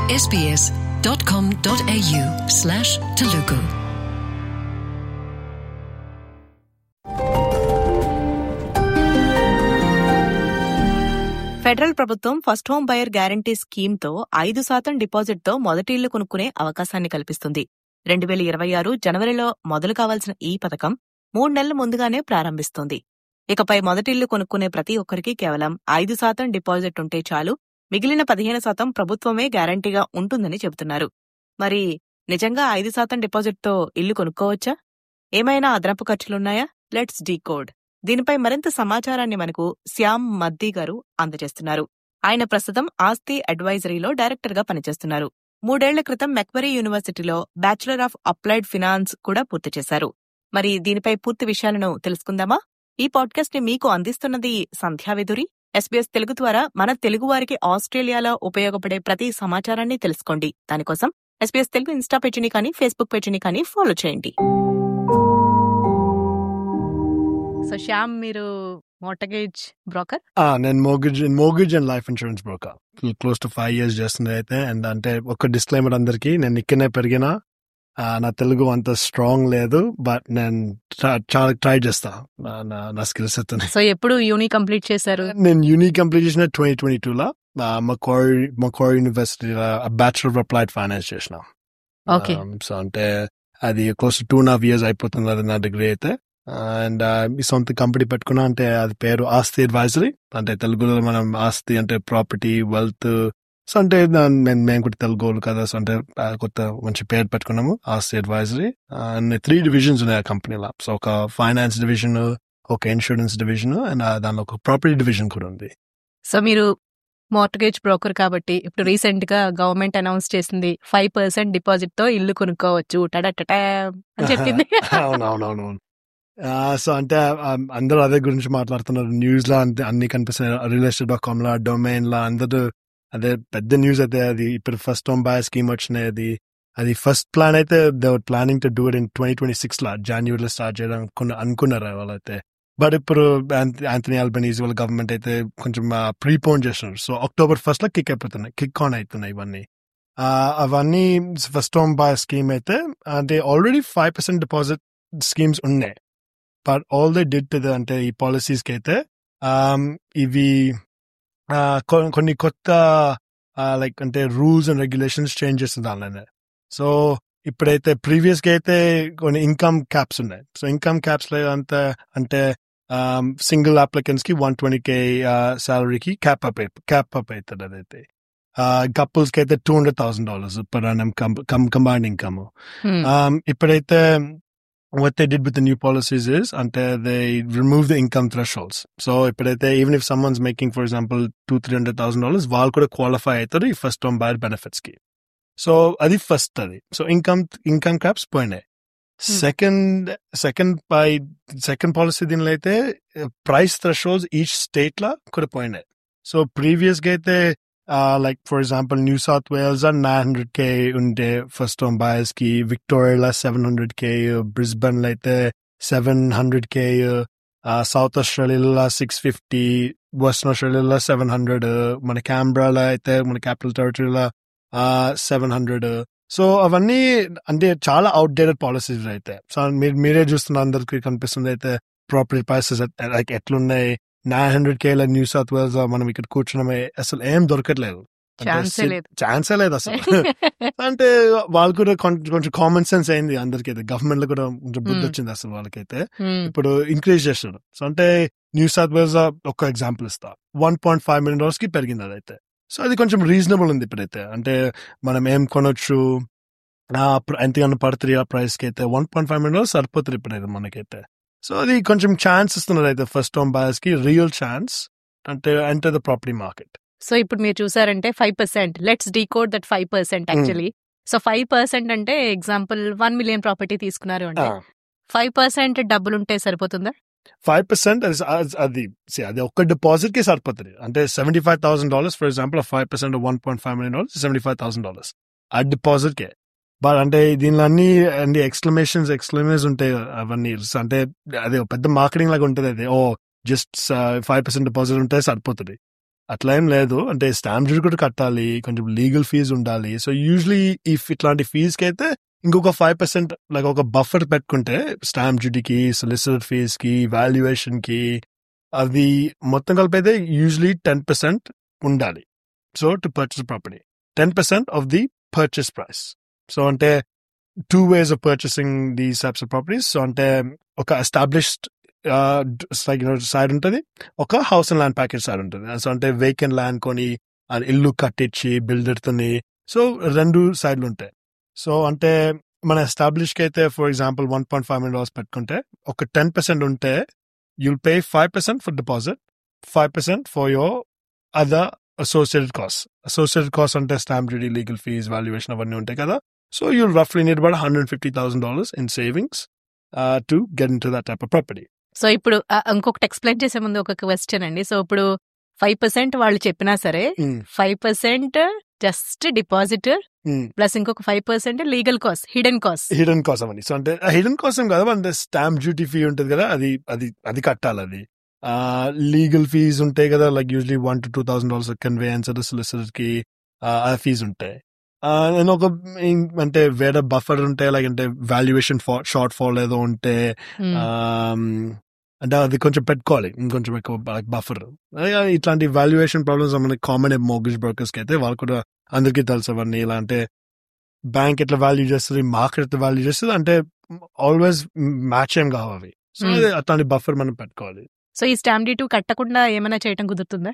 sbs.com.au/Telugu. Federal ప్రభుత్వం first home buyer guarantee స్కీమ్తో 5% డిపాజిట్తో మొదటి ఇల్లు కొనుక్కునే అవకాశాన్ని కల్పిస్తుంది. 2026 జనవరిలో మొదలు కావాల్సిన ఈ పథకం 3 నెలల ముందుగానే ప్రారంభిస్తుంది. ఇకపై మొదటి ఇల్లు కొనుక్కునే ప్రతి ఒక్కరికి కేవలం 5% డిపాజిట్ ఉంటే చాలు, మిగిలిన 15% ప్రభుత్వమే గ్యారంటీగా ఉంటుందని చెబుతున్నారు. మరి నిజంగా 5% డిపాజిట్తో ఇల్లు కొనుక్కోవచ్చా? ఏమైనా అదనపు ఖర్చులున్నాయా? Let's decode. దీనిపై మరింత సమాచారాన్ని మనకు శ్యామ్ మద్దీ గారు అందజేస్తున్నారు. ఆయన ప్రస్తుతం ఆస్తి అడ్వైజరీలో డైరెక్టర్గా పనిచేస్తున్నారు. 3 ఏళ్ల క్రితం మెక్వరీ యూనివర్సిటీలో బ్యాచులర్ ఆఫ్ అప్లైడ్ ఫినాన్స్ కూడా పూర్తి చేశారు. మరి దీనిపై పూర్తి విషయాలను తెలుసుకుందామా? ఈ పాడ్కాస్ట్ ని మీకు అందిస్తున్నది సంధ్యావిధురి. SBS తెలుగు ద్వారా మన తెలుగు వారికి ఆస్ట్రేలియాలో ఉపయోగపడే ప్రతి సమాచారాన్ని తెలుసుకోండి. దానికోసం SBS తెలుగు ఇన్స్టా పేజీని కానీ ఫేస్బుక్ పేజీని కానీ ఫాలో చేయండి. సో శ్యామ్, మీరు మార్టగేజ్ బ్రోకర్? నేను mortgage and life insurance broker close to 5 years చేస్తుంది అయితే. అండ్ అంటే ఒక డిస్క్లైమర్ అందరికి, నేను ఇక్కడనే పెరిగినా, నా తెలుగు అంత స్ట్రాంగ్ లేదు, బట్ నేను చాలా ట్రై చేస్తా నా స్కిల్స్ అయితే. సో ఎప్పుడు యూని కంప్లీట్ చేశారు? నేను యూని కంప్లీట్ చేసిన 2022లో మక్వారీ యూనివర్సిటీలో బ్యాచులర్ ఆఫ్ అప్లైడ్ ఫైనాన్స్ చేసిన. సో అంటే అది క్లోజ్ టు 2.5 years అయిపోతుంది అది నా డిగ్రీ అయితే. అండ్ ఈ సొంత కంపెనీ పెట్టుకున్నా, అంటే అది పేరు ఆస్తి అడ్వైజరీ. అంటే తెలుగులో మనం ఆస్తి అంటే ప్రాపర్టీ, వెల్త్. సో అంటే మేము కూడా తెలుగు కదా, సో అంటే కొత్త మంచి పేరు పెట్టుకున్నాము, ఆస్తి అడ్వైజరీ. అండ్ 3 divisions ఉన్నాయి ఆ కంపెనీలో. సో ఒక ఫైనాన్స్ డివిజన్, ఒక ఇన్సూరెన్స్ డివిజన్, అండ్ దానిలో ఒక ప్రాపర్టీ డివిజన్ కూడా ఉంది. సో మీరు మార్టగేజ్ బ్రోకర్ కాబట్టి ఇప్పుడు రీసెంట్ గా గవర్నమెంట్ అనౌన్స్ చేసింది 5% డిపాజిట్ తో ఇల్లు కొనుక్కోవచ్చు అని చెప్పింది. అవునవునవును. సో అంటే అందరూ అదే గురించి మాట్లాడుతున్నారు న్యూస్ లో, అంతే అన్ని కనిపిస్తున్నాయి. realestate.com లో, డొమైన్ లో అందరూ అదే పెద్ద న్యూస్ అయితే. అది ఇప్పుడు ఫస్ట్ హోమ్ బయర్ స్కీమ్ వచ్చినాయి. అది ఫస్ట్ ప్లాన్ అయితే they were planning to do it in 2026 లో, జనవరిలో స్టార్ట్ చేయడం అనుకున్నారు వాళ్ళైతే. బట్ ఇప్పుడు యాంథనీ ఆల్బనీస్ వాళ్ళ గవర్నమెంట్ అయితే కొంచెం ప్రీపోన్ చేస్తున్నారు. సో October 1st లో కిక్ ఆన్ అవుతున్నాయి ఇవన్నీ. అవన్నీ ఫస్ట్ హోమ్ బయర్ స్కీమ్ అయితే అంటే ఆల్రెడీ 5% డిపాజిట్ స్కీమ్స్ ఉన్నాయి. But all they did to అంటే ఈ పాలసీస్ కి అయితే ఇవి కొన్ని కొత్త లైక్ అంటే రూల్స్ అండ్ రెగ్యులేషన్స్ చేంజ్ చేస్తుంది దానిలోనే. సో ఇప్పుడైతే ప్రీవియస్ గా అయితే కొన్ని ఇన్కమ్ క్యాప్స్ ఉన్నాయి. సో ఇన్కమ్ క్యాప్స్ లో అంతా అంటే సింగిల్ అప్లికెంట్స్ కి 120K సాలరీకి క్యాప్ అప్ అవుతుంది. అదైతే కపుల్స్ కి అయితే $200,000 per annum కంబైన్డ్ ఇన్కమ్. ఇప్పుడైతే what they did with the new policies is they remove the income thresholds. So even if someone's making, for example, $200,000-$300,000, వాళ్ళు కూడా క్వాలిఫై అవుతారు ఈ ఫస్ట్ హోమ్ బయర్ బెనిఫిట్స్ కి. సో అది first. అది so income caps పోయినాయి. Second policy దీనిలో అయితే ప్రైస్ థ్రెషోల్డ్స్ ఈచ్ స్టేట్ లా కూడా పోయినాయి. సో ప్రీవియస్ గా అయితే like for example New South Wales 900K ఉండే ఫస్ట్ హోమ్ బయర్స్ కి, విక్టోరియాలో 700K, బ్రిస్బెన్ లో అయితే 700K, సౌత్ ఆస్ట్రేలియాలో 650, వెస్టర్న్ ఆస్ట్రేలియాలో 700, మన క్యాంబ్రాలో అయితే మన క్యాపిటల్ టెరిటరీలో 700. సో అవన్నీ అంటే చాలా అవుట్డేటెడ్ పాలసీస్ అయితే. సో మీరే చూస్తున్న అందరికి కనిపిస్తుంది అయితే ప్రాపర్టీ ప్రైసెస్ లైక్ ఎట్లున్నాయి. 900K న్యూ సౌత్ వేల్స్ మనం ఇక్కడ కూర్చున్నామే, అసలు ఏం దొరకట్లేదు, ఛాన్సే లేదు అసలు. అంటే వాళ్ళు కూడా కొంచెం కామన్ సెన్స్ అయింది అందరికి అయితే, గవర్నమెంట్ లో కూడా కొంచెం బుద్ధి వచ్చింది అసలు వాళ్ళకైతే. ఇప్పుడు ఇంక్రీజ్ చేస్తాడు. సో అంటే న్యూ సౌత్ వేల్స్ ఒక ఎగ్జాంపుల్ ఇస్తా, $1.5 million కి పెరిగింది అదైతే. సో అది కొంచెం రీజనబుల్ ఉంది ఇప్పుడైతే. అంటే మనం ఏం కొనొచ్చు, ఎంతగానో పడుతుంది ఆ ప్రైస్ కి అయితే. $1.5 million సరిపోతుంది ఇప్పుడైతే మనకైతే. సో అది కొంచెం ఛాన్స్ ఇస్తున్నారు అయితే ఫస్ట్ హోమ్ బయర్స్ కి, రియల్ ఛాన్స్ అంటే enter the property market. So ఇప్పుడు మీరు చూసారంటే 5%, let's decode that 5% actually. So 5% అంటే ఎగ్జాంపుల్ 1 million ప్రాపర్టీ తీసుకున్నారు అంటే 5% డబ్బులుంటే సరిపోతుందా? 5% అది ఒక్క డిపాజిట్ కి సరిపోతుంది. అంటే $75,000 ఫర్ ఎగ్జాంపుల్, 5% 1.5 million $75,000 ఆ డిపాజిట్ కే. బట్ అంటే దీనిలో అన్ని ఎక్స్క్లమేషన్స్ ఉంటాయి అవన్నీ. అంటే అది పెద్ద మార్కెటింగ్ లాగా ఉంటుంది. అది జస్ట్ 5% డిపాజిట్ ఉంటే సరిపోతుంది. అట్లా ఏం లేదు. అంటే స్టాంప్ డ్యూటీ కూడా కట్టాలి, కొంచెం లీగల్ ఫీజు ఉండాలి. సో యూజువలీ ఇట్లాంటి ఫీజుకి అయితే ఇంకొక 5% లైక్ ఒక బఫర్ పెట్టుకుంటే స్టాంప్ డ్యూటీకి, సొలిసిటర్ ఫీజ్ కి, వాల్యుయేషన్ కి, అది మొత్తం కలిపి అయితే యూజువలీ 10% ఉండాలి. So to purchase property 10% of the purchase price. So అంటే 2 ways of purchasing these types of properties. So అంటే ఒక ఎస్టాబ్లిష్డ్ సైడ్ ఉంటుంది, ఒక house and land package side ఉంటుంది. సో అంటే వేకెంట్ ల్యాండ్ కొని ఇల్లు కట్టించి బిల్డర్తోని, సో 2 సైడ్లు ఉంటాయి. సో అంటే మన ఎస్టాబ్లిష్కి అయితే ఫర్ ఎగ్జాంపుల్ $1.5 million పెట్టుకుంటే ఒక 10% ఉంటే you'll pay 5% for deposit, 5% for your other associated costs. Associated costs అంటే stamp duty, legal fees, valuation అవన్నీ ఉంటాయి కదా. So you'll roughly need about $150,000 in savings to get into that type of property. So ఇప్పుడు ఇంకొకటి explain చేసే ముందు ఒక question అండి. సో ఇప్పుడు 5% వాళ్ళు చెప్పినా సరే 5% జస్ట్ డిపాజిట్ ప్లస్ ఇంకొక 5% లీగల్ కాస్ట్, హిడెన్ కాస్ట్ అవన్నీ. సో అంటే హిడెన్ కాస్ట్ ఏం కదా, అంటే స్టాంప్ డ్యూటీ ఫీ ఉంటుంది కదా, అది కట్టాలి. అది లీగల్ ఫీజ్ ఉంటాయి కదా, like usually $1,000 to $2,000 conveyance solicitor కి ఆ ఫీజ్ ఉంటాయి. నేను ఒక అంటే వేరే బఫర్ ఉంటాయి, లైక్ అంటే వాల్యుయేషన్ షార్ట్ ఫాల్ ఏదో ఉంటే అంటే అది కొంచెం పెట్టుకోవాలి, ఇంకొంచెం ఎక్కువ బఫర్. ఇట్లాంటి వాల్యుయేషన్ ప్రాబ్లమ్స్ మనకి కామన్ మోర్గేజ్ బ్రోకర్స్ కి అయితే, వాళ్ళు కూడా అందరికీ తెలుసు అవన్నీ. ఇలా అంటే బ్యాంక్ ఎట్లా వాల్యూ చేస్తుంది, మార్కెట్ ఎట్లా వాల్యూ చేస్తుంది, అంటే ఆల్వేస్ మ్యాచ్ ఏం కావాలి. సో అట్లాంటి బఫర్ మనం పెట్టుకోవాలి. సో ఈ స్టాంప్ డ్యూటీ కట్టకుండా ఏమైనా చేయడం కుదురుతుందా?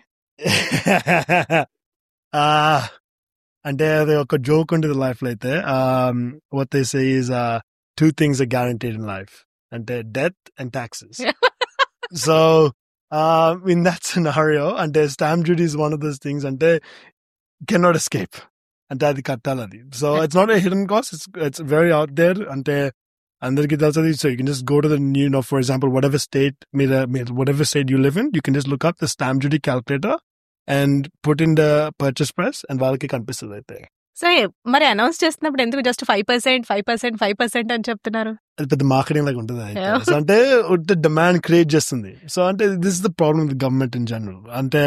అంటే అది ఒక జోక్ ఉంటుంది లైఫ్ లో అయితే. what they say is 2 things are guaranteed in life, అంటే death and taxes. So in that scenario, అంటే stamp duty is one of those things అంటే cannot escape, అంటే అది కట్టాలి అది. So it's not a hidden cost, it's very out there, అంటే అందరికీ తెలుసు. So you can just go to the, for example, whatever state you live in, you can just look up the stamp duty calculator and put in the purchase price and వాళ్ళకి కనిపిస్తుంది అయితే. So మరి announce చేస్తున్నప్పుడు ఎందుకు just 5% అని చెప్తున్నారు? అది పెద్ద మార్కెటింగ్ లాగా ఉంటుంది అయితే. సో అంటే డిమాండ్ క్రియేట్ చేస్తుంది. సో అంటే this is the problem with government in general. అంటే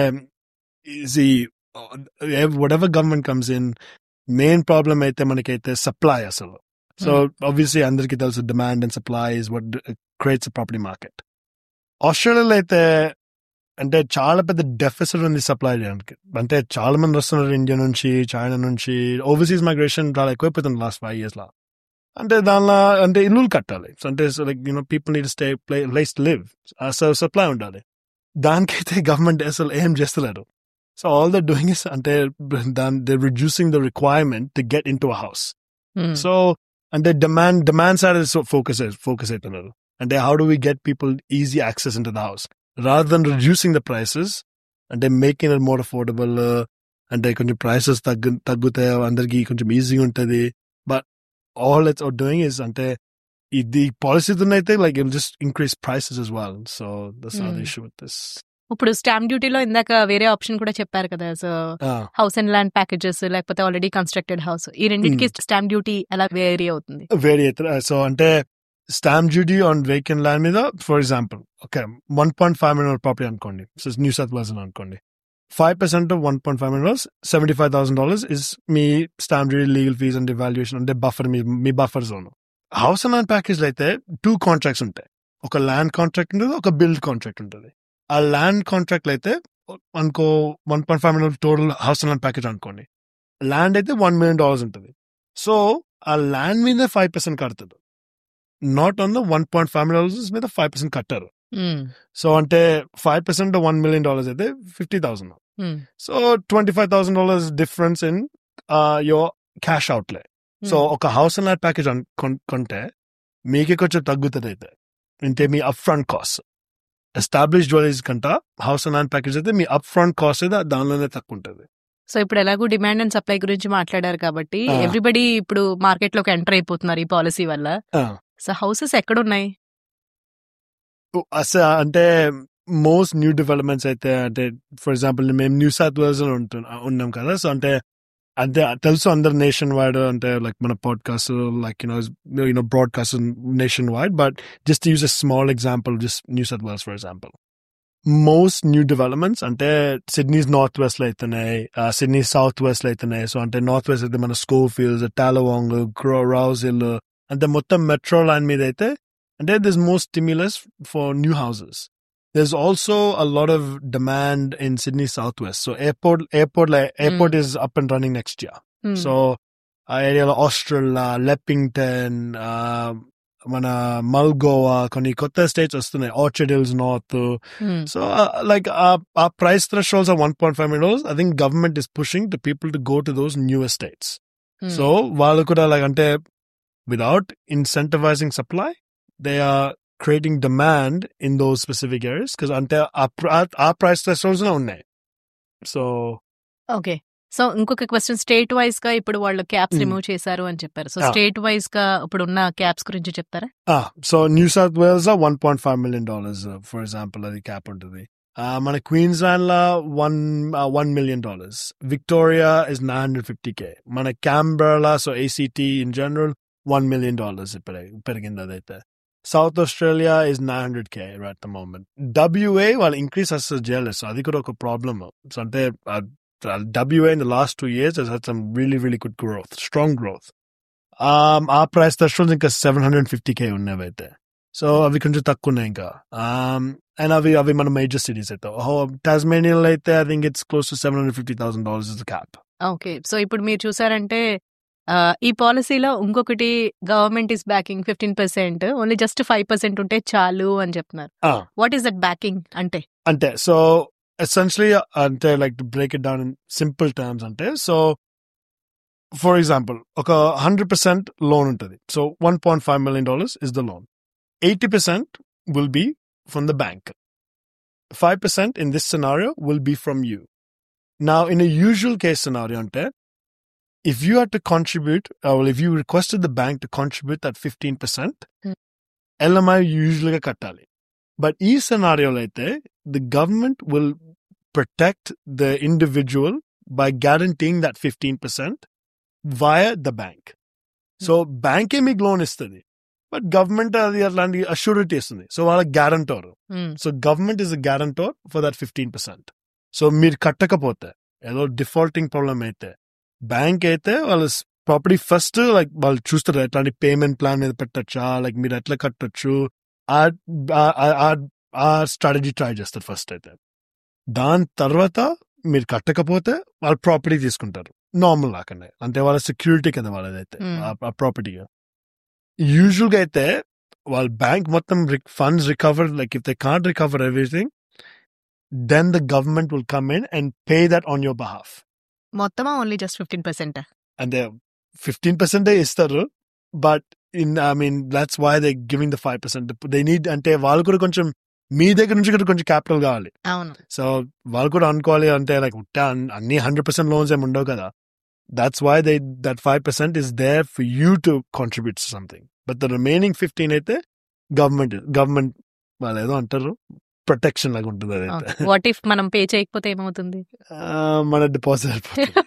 whatever government comes in, main problem అయితే మనకైతే సప్లై అసలు. సో ఆబ్వియస్లీ అందరికీ తెలుసు demand and supply is what creates property market. ఆస్ట్రేలియాలో అయితే అంటే చాలా పెద్ద డెఫిసిట్ ఉంది సప్లై చేయడానికి. అంటే చాలా మంది వస్తున్నారు ఇండియా నుంచి, చైనా నుంచి. ఓవర్సీస్ మైగ్రేషన్ చాలా ఎక్కువైపోతుంది లాస్ట్ 5 years లో. అంటే దానిలో అంటే ఇల్లు కట్టాలి. సో అంటే like people need stay place to live. So supply ఉండాలి. దానికైతే గవర్నమెంట్ అసలు ఏం చేస్తలేరు. So all the doing is అంటే they reducing the requirement to get into a house. So అంటే డిమాండ్ సైడ్ ఫోకస్ అవుతున్నారు. అంటే how do we get people easy access into the house rather than reducing the prices and making it more affordable. అంటే కొంచెం prices తగ్గుతాయి, అందరికి కొంచెం ఈజీగా ఉంటుంది. But all it's doing is అంటే ఇది పాలసీ అయితే like it'll just increase prices as well. So that's another issue with this. ఇప్పుడు స్టాంప్ డ్యూటీలో ఇందాక వేరే ఆప్షన్ కూడా చెప్పారు కదా, so house and land packages లేకపోతే ఆల్రెడీ కన్స్ట్రక్టెడ్ హౌస్, ఈ రెండింటికి స్టాంప్ డ్యూటీ ఎలా వేరీ అవుతుంది? సో అంటే stamp duty on vacant land మీద for example okay $1.5 million property అనుకోండి, సో న్యూ సౌత్ వేల్స్ అనుకోండి. 5% of $1.5 million, $75,000 ఇస్ మీ stamp duty, legal fee and valuation అంటే బఫర్, మీ buffer zone. House and land package అయితే 2 contracts ఉంటాయి. ఒక land contract ఉంటుంది, ఒక బిల్డ్ కాంట్రాక్ట్ ఉంటుంది. ఆ ల్యాండ్ కాంట్రాక్ట్ అయితే అనుకో $1.5 million total house and land package అనుకోండి. ల్యాండ్ అయితే $1 million ఉంటుంది. సో ఆ ల్యాండ్ మీద 5% కడతాడు, నాట్ ఆన్ ద $1.5 million మీద 5% కట్టారు. సో అంటే 5% $1 million అయితే $50,000. So $25,000 difference in your cash outlay. So ఒక హౌస్ అండ్ ల్యాండ్ ప్యాకేజ్ కొంటే మీకే కొంచెం తగ్గుతుంది అయితే, అంటే మీ up front cost. Establish jewelleries కంటే హౌస్ అండ్ ల్యాండ్ ప్యాకేజ్ అయితే మీ అప్ ఫ్రంట్ కాస్ట్ అయితే దానిలోనే తక్కువ ఉంటుంది. సో ఇప్పుడు ఎలాగో డిమాండ్ అండ్ సప్లై గురించి మాట్లాడారు కాబట్టి ఎవ్రీబడి ఇప్పుడు మార్కెట్ లోకి ఎంటర్ అయిపోతున్నారు ఈ పాలసీ వల్ల. సో హౌసెస్ ఎక్కడున్నాయి? అంటే మోస్ట్ న్యూ డెవలప్మెంట్స్ అయితే అంటే ఫర్ ఎగ్జాంపుల్ మేము న్యూ సౌత్ వేల్స్ ఉన్నాం కదా. సో అంటే తెలుసు అందరు నేషన్ వైడ్, అంటే లైక్ మన podcast like broadcast nationwide. But just use a small example, just New South Wales for example. most new developments అంటే సిడ్నీస్ నార్త్ వెస్ట్ లో అయితున్నాయి, సిడ్నీ సౌత్ వెస్ట్ లో అయితున్నాయి. సో అంటే నార్త్ వెస్ట్ అయితే మన స్కోఫీల్డ్స్, టాలవాంగ్, రౌజ్ హిల్, అంటే మొత్తం మెట్రో లైన్ మీద అయితే అంటే this more stimulus for new houses. There's also a lot of demand in Sydney Southwest. So airport is up and running next year. So area Australia, Leppington, మన మల్గోవా, కొన్ని కొత్త స్టేట్స్ వస్తున్నాయి, Orchard Hills North. So like our price thresholds are $1.5 million. I think government is pushing the people to go to those newer states. So వాళ్ళు కూడా like అంటే without incentivizing supply, they are creating demand in those specific areas because ante our price thresholds lo unnai. So okay, so ఇంకొక question, state wise గా ఇప్పుడు వాళ్ళు caps remove చేశారు అని చెప్పారు. సో స్టేట్ వైజ్ గా ఇప్పుడు ఉన్న క్యాప్స్ గురించి చెప్తారా? So New South Wales are $1.5 million for example, అది క్యాప్ ఉంటుంది. మన క్వీన్స్లాండ్ లా $1 million. Victoria is $950K. మన Canberra, so ACT in general $1 million పెరిగింది అదైతే. South Australia is $900K right at the moment. WA వాళ్ళు increase అసలు చేయలేదు, సో అది కూడా ఒక ప్రాబ్లమ్. సో అంటే WA in the last 2 years has had some really really good growth, strong growth. ఆ ప్రైస్ thresholds ఇంకా $750K ఉన్నవైతే, సో అవి కొంచెం తక్కువ ఉన్నాయి ఇంకా. అండ్ అవి మన మేజర్ సిటీస్ అయితే. టాస్మేనియాలో అయితే I think it's close to $750,000 is the cap. Okay, so ఇప్పుడు మీరు చూసారంటే ఈ పాలసీలో ఇంకొకటి, government is backing 15%, only just 5% ఉంటే చాలు అని చెప్తున్నారు. వాట్ ఈస్ దట్ బ్యాకింగ్ అంటే? సో essentially అంటే like to break it down in simple terms అంటే, so for example ఒక 100% loan ఉంటుంది. So $1.5 million is the loan. 80% will be from the bank. 5% in this scenario will be from you. Now in a usual case scenario అంటే, if you had to contribute, if you requested the bank to contribute that 15%, LMI usually kattali. But ee scenario laite, the government will protect the individual by guaranteeing that 15% via the bank. So bank meek loan istadi, but government adi atlandi assurity istandi. So wala guarantor. So government is a guarantor for that 15%. So meer kattakapothe edo defaulting problem aithe, bank అయితే వాళ్ళ property first like వాళ్ళు చూస్తారు ఎట్లాంటి payment plan మీద పెట్టచ్చా, like మీరు ఎట్లా కట్టొచ్చు, ఆ స్ట్రాటజీ ట్రై చేస్తారు ఫస్ట్ అయితే. దాని తర్వాత మీరు కట్టకపోతే వాళ్ళు ప్రాపర్టీ తీసుకుంటారు నార్మల్ లాగానే, అంటే వాళ్ళ సెక్యూరిటీ కదా వాళ్ళదైతే ఆ ప్రాపర్టీ. యూజువల్ గా అయితే వాళ్ళ బ్యాంక్ మొత్తం funds recover, like if they can't recover everything, then the government will come in and pay that on your behalf. మొత్తమా ఓన్లీ జస్ట్ 15%? అంటే 15% ఇస్తారు, but that's why they're giving the 5%. They need, అంటే వాళ్ళు కూడా కొంచెం మీ దగ్గర నుంచి కూడా కొంచెం క్యాపిటల్ కావాలి. సో వాళ్ళు కూడా అనుకోవాలి, అంటే లైక్ అన్ని 100% లోన్స్ ఏమి ఉండవు కదా. That's why that 5% is there for you to contribute to something. But the remaining 15 అయితే గవర్నమెంట్ వాళ్ళు ఏదో అంటారు ప్రొటెక్షన్ లాగా ఉంటుంది అదైతే. వాట్ ఇఫ్ మనం పే చేయకపోతే ఏమవుతుంది? మన డిపాజిట్ అయిపోతుంది.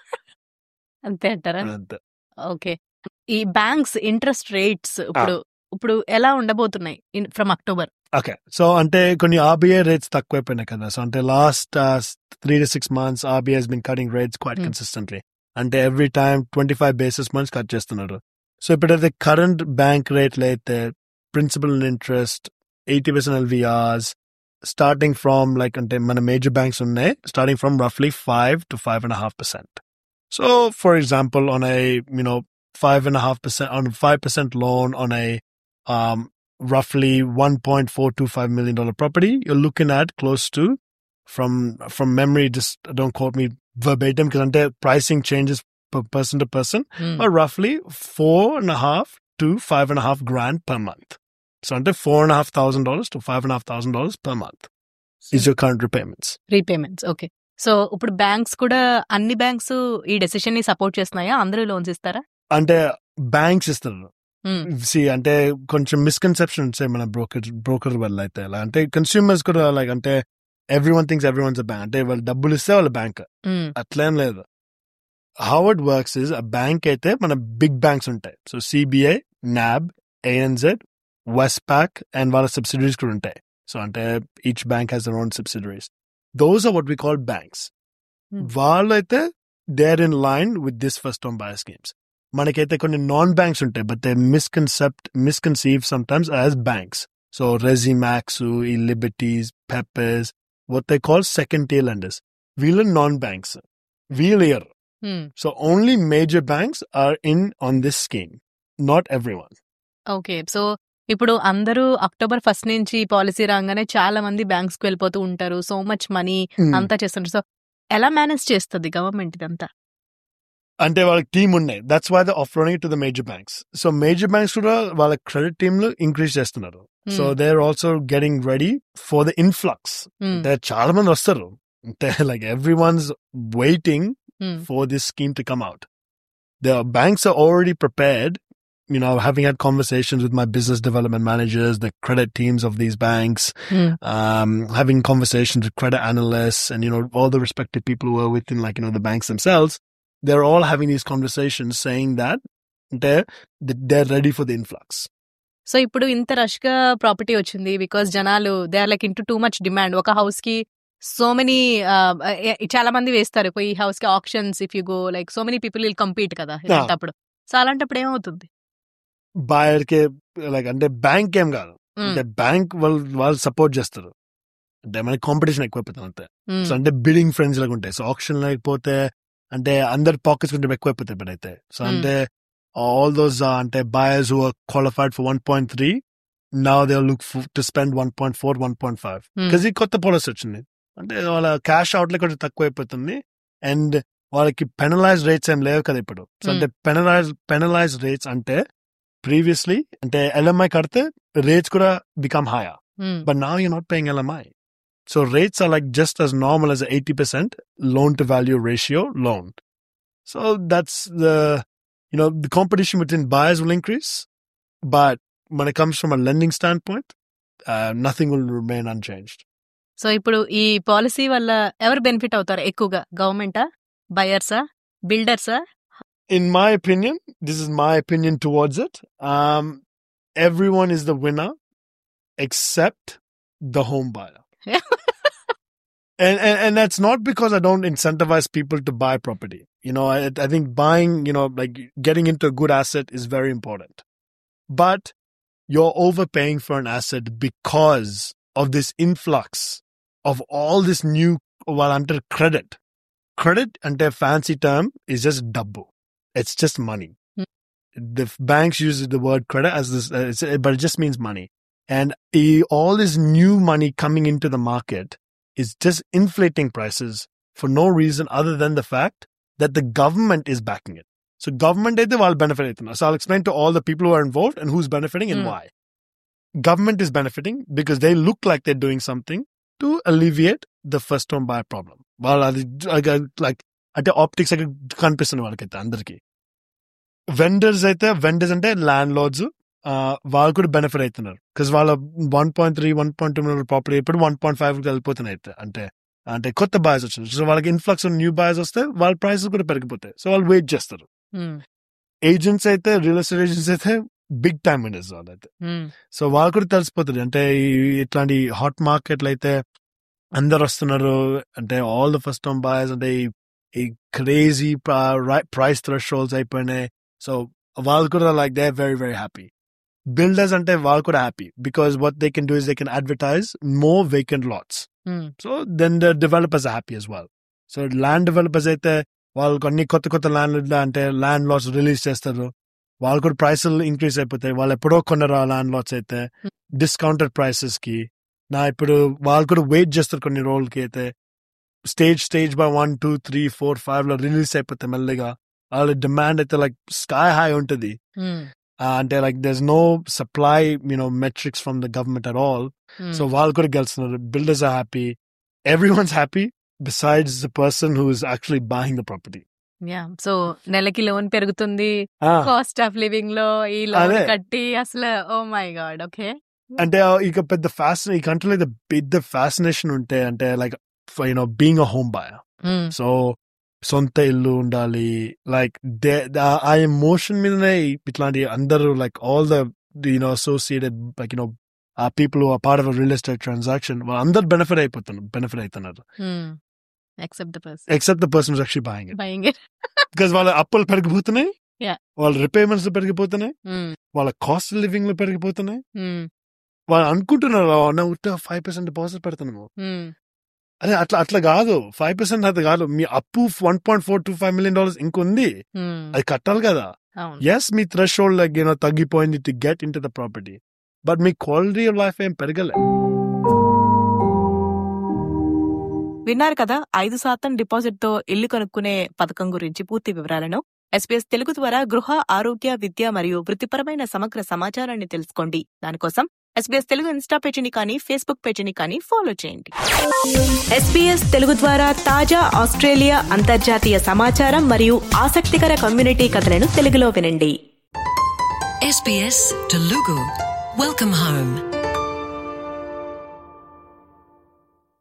అంతే అంటారా? అంతే. ఓకే, ఈ బ్యాంక్స్ ఇంట్రెస్ట్ రేట్స్ ఇప్పుడు ఎలా ఉండబోతున్నాయి ఫ్రమ్ అక్టోబర్? ఓకే, సో అంటే కొన్ని RBI రేట్స్ తక్కువైపోయినాయి కదా. సో అంటే last 3 to 6 months RBI has been cutting rates quite consistently. అంటే every time 25 basis points cut చేస్తున్నారు. సో ఇప్పుడైతే కరెంట్ బ్యాంక్ రేట్లు అయితే principal and interest 80% LVRs starting from like ante mana major banks unnai, starting from roughly 5 to 5.5%. So for example, on a 5.5% on 5% loan on a roughly $1.425 million property, you're looking at close to, from memory, just don't quote me verbatim because ante pricing changes per person to person, but roughly $4.5 to $5.5 grand per month. So under $4,500 to $5,500 per month is your current repayments. Okay. So ఇప్పుడు banks కూడా, అన్ని banks ఈ decision ని support చేస్తున్నాయా? అందరూ loans ఇస్తారా? అంటే banks ఇస్తారు. అంటే కొంచెం మిస్కన్సెప్షన్స్ మన బ్రోకర్ వల్ల అయితే అలా, అంటే కన్స్యూమర్స్ కూడా లైక్ అంటే everyone thinks everyone's a bank, అంటే వాళ్ళు డబ్బులు ఇస్తే వాళ్ళ బ్యాంక్, అట్లేం లేదు. హౌ ఇట్ వర్క్స్ ఇస్, ఆ బ్యాంక్ అయితే మన బిగ్ బ్యాంక్స్ ఉంటాయి. So CBI, NAB, ANZ, Westpac and వాళ్ళ సబ్సిడరీస్ కూడా ఉంటాయి. So each bank has their own subsidiaries. Those are what we call banks. Vaalaithe they're in line with this first home buyer schemes. Manakaithe konni non-banks untayi, but they're misconceived sometimes as banks. So Resimax, Liberties, Peppers, what they call second tier lenders. We're non-banks. We're So only major banks are in on this scheme. Not everyone. Okay. So ఇప్పుడు అందరూ October 1 నుంచి policy రాగానే చాలా మంది banks కి వెళ్ళిపోతూ ఉంటారు. So much money అంతా చేస్తుంటారు. సో ఎలా మేనేజ్ చేస్తుంది గవర్నమెంట్ ఇదంతా? అంటే వాళ్ళకి టీమ్ ఉన్నాయి. That's why they offering to the major banks. So major banks కూడా వాళ్ళ క్రెడిట్ టీమ్లు ఇంక్రీజ్ చేస్తున్నారు. So they are also getting ready for the influx. అంటే చాలా మంది వస్తారు. అంటే like every one's waiting for this scheme to come out. The banks are already prepared, having had conversations with my business development managers, the credit teams of these banks, having conversations with credit analysts and, all the respective people who are within, the banks themselves. They're all having these conversations saying that they're ready for the influx. So ఇప్పుడు ఇంత rush గా property వచ్చింది because జనాలు they are like into too much demand. ఒక house కి so many చాలా మంది వేస్తారు ఈ హౌస్ కి options. If you go like so many people will compete కదా అలాంటప్పుడు. సో అలాంటప్పుడు ఏమవుతుంది? బయర్ కే అంటే బ్యాంక్ ఏం కాదు, అంటే బ్యాంక్ వాళ్ళు సపోర్ట్ చేస్తారు. అంటే మనకి కాంపిటీషన్ ఎక్కువైపోతుంది అంతే. సో అంటే బిడింగ్ ఫ్రెండ్స్ లాగా ఉంటాయి. సో ఆప్షన్ లేకపోతే అంటే అందరి పాకెట్స్ కొంచెం ఎక్కువైపోతాయి ఇప్పుడైతే. సో అంటే ఆల్ దోస్ అంటే buyers who are qualified for 1.3 now they'll look to spend 1.4, 1.5 because ఈ కొత్త పాలసీ వచ్చింది. అంటే వాళ్ళ క్యాష్ అవుట్లే కొంచెం తక్కువ అయిపోతుంది. అండ్ వాళ్ళకి పెనలైజ్ రేట్స్ ఏం లేవు కదా ఇప్పుడు. సో అంటే పెనలైజ్ రేట్స్ అంటే ప్రీవియస్లీ అంటే LMI కడితే రేట్స్ కూడా become higher, but now you not paying LMI. So rates are like just as normal as 80% loan to value ratio loan. So that's the competition between buyers will increase, but when it comes from a lending standpoint, nothing will remain unchanged. So ఇప్పుడు ఈ policy వల్ల ఎవరు benefit అవుతారు ఎక్కువగా? గవర్నమెంటా, బయర్సా, బిల్డర్సా? In my opinion, this is my opinion towards it. Everyone is the winner except the home buyer. And that's not because I don't incentivize people to buy property. I think buying, like getting into a good asset is very important. But you're overpaying for an asset because of this influx of all this new, under credit. Credit, under fancy term, is just dabbu. It's just money. The banks use the word credit as this, but it just means money. And all this new money coming into the market is just inflating prices for no reason other than the fact that the government is backing it. So government aithe వాళ్ళు benefit అవుతున్నారు. So I'll explain to all the people who are involved and who's benefiting and why. Government is benefiting because they look like they're doing something to alleviate the first home buyer problem. వాళ్ళు అది like అంటే optics కనిపిస్తుంది వాళ్ళకైతే అందరికి. Vendors అంటే land Lord's, వాళ్ళు కూడా benefit అవుతున్నారు. బికాస్ వాళ్ళ 1.3, 1.2 ప్రాపర్టీ ఇప్పుడు 1.5 వెళ్ళిపోతున్నాయి. అంటే కొత్త బయర్స్ వచ్చారు. సో వాళ్ళకి ఇన్ఫ్లక్స్ న్యూ బయర్స్ వస్తే వాళ్ళ ప్రైసెస్ కూడా పెరిగిపోతాయి. సో వాళ్ళు వెయిట్ చేస్తారు. ఏజెంట్స్ అయితే, రియల్ ఎస్టేట్ ఏజెంట్స్ అయితే బిగ్ టైమ్ విన్నర్స్ వాళ్ళైతే. సో వాళ్ళు కూడా తెలిసిపోతుంది. అంటే ఇట్లాంటి హాట్ మార్కెట్లు అయితే అందరు వస్తున్నారు. అంటే all the first home buyers అంటే ఈ క్రేజీ ప్రైస్ థ్రెషోల్డ్స్ అయిపోయినాయి. సో వాళ్ళు కూడా like they are very very happy. Builders ante వాళ్ళు కూడా happy because what they can do is they can advertise more vacant lots. So then the developers are happy as well. So land developers అయితే వాళ్ళు కొన్ని కొత్త land అంటే land LADS release చేస్తారు. వాళ్ళు కూడా ప్రైసులు ఇంక్రీజ్ అయిపోతాయి. వాళ్ళు ఎప్పుడో కొన్నారు ఆ ల్యాండ్ లాట్స్ అయితే డిస్కౌంటెడ్ ప్రైసెస్ కి. ఇప్పుడు వాళ్ళు కూడా వెయిట్ చేస్తారు కొన్ని రోజులకి. అయితే స్టేజ్ బై 1, 2, 3, 4, 5 లో రిలీజ్ అయిపోతాయి మెల్లగా. వాళ్ళ డిమాండ్ అయితే లైక్ స్కై హై ఉంటుంది. అంటే like there's no supply metrics from the government at all. So వాళ్ళు కూడా గెలుస్తున్నారు. Builders are happy, everyone's happy besides the person who is actually buying the property. So నెలకి లోన్ పెరుగుతుంది, cost of living లో ఈ loan కట్టి అసలు oh my God. Okay, అంటే ఇక పెద్ద ఫ్యాషన్ ఈ కంట్రీలో పెద్ద ఫ్యాసినేషన్ ఉంటే అంటే like being a home buyer. So సొంత ఇల్లు ఉండాలి, లైక్ ఆ ఎమోషన్ మీదనే ఇట్లాంటి అందరూ like all the associated like people part of real estate transaction వాళ్ళందరూ బెనిఫిట్ అవుతున్నారు except the person actually buying it because వాళ్ళ అప్పులు పెరిగిపోతున్నాయి, వాళ్ళ రిపేమెంట్స్ పెరిగిపోతున్నాయి, వాళ్ళ కాస్ట్ లివింగ్ లో పెరిగిపోతున్నాయి. వాళ్ళు అనుకుంటున్నారు 5% డిపాజిట్ పెడుతున్నాము. అదే అట్లా కాదు, 5% అది కాదు. మీ అప్పు $1.425 million ఇంకొంది, అది కట్టాలి కదా. ఎస్, మీ థ్రెష్ హోల్డ్ తగ్గిపోయింది to get into the property, but మీ క్వాలిటీ ఆఫ్ లైఫ్ ఏం పెరగలే. విన్నారు కదా 5% డిపాజిట్ తో ఇల్లు కొనుక్కునే పథకం గురించి పూర్తి వివరాలను. SBS తెలుగు ద్వారా గృహ, ఆరోగ్య, విద్య మరియు వృత్తిపరమైన సమగ్ర సమాచారాన్ని తెలుసుకోండి. దానికోసం SBS తెలుగు ఇన్స్టా పేజీని కానీ ఫేస్బుక్ పేజీని కానీ ఫాలో చేయండి. SBS తెలుగు ద్వారా తాజా ఆస్ట్రేలియా, అంతర్జాతీయ సమాచారం మరియు ఆసక్తికర కమ్యూనిటీ కథలను తెలుగులో వినండి. SBS Telugu. Welcome home.